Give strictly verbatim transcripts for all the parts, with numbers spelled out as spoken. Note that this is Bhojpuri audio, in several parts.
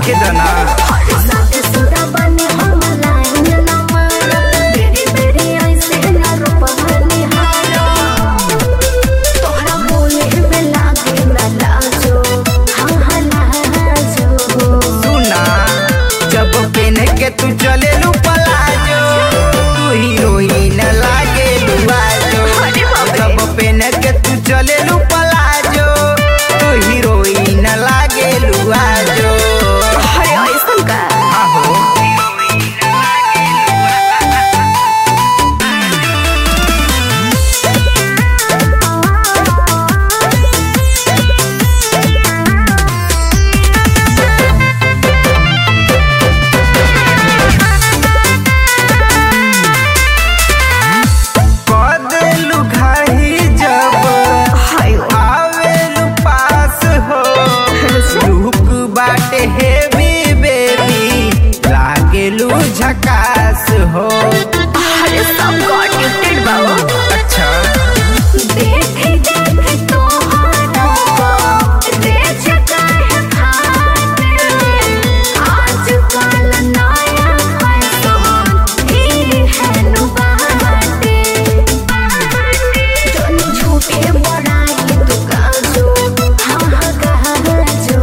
होके दना के तू चले लू पलाजो तू हीरोइन लागे लुआजो जब पेन के तू चले लू पलाजो तू हीरोइन लागे लुआजो अरे ऐसा का आहो बाटे हेवी बेबी लागेलू झकास हो। अरे सब गॉड गिफ्टेड बाबू। अच्छा देखे देखे तो देख है खाते आज कल नया फैशन ही है नुबाते जन झूठे बड़ाई तू काजो हाँ हाँ काजो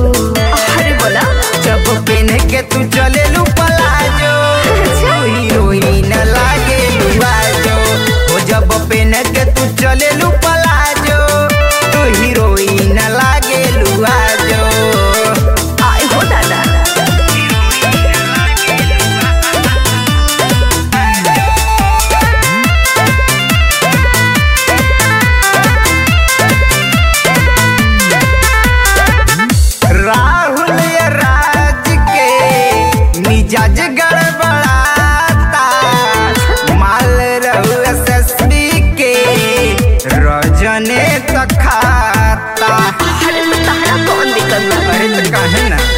पेन के तू चले लू पलाजो हीरोइन लागे लुआजो हो जब पेन के तू चले लू पलाजो तू हीरोइन लागे लुआजो आई हो दादा राहुल मिजाज गड़बड़ाता माल रहू एसएसबी के रजने तक खाता। अरे तो तारा कौन दिक्कत ना अरे तो काहे ना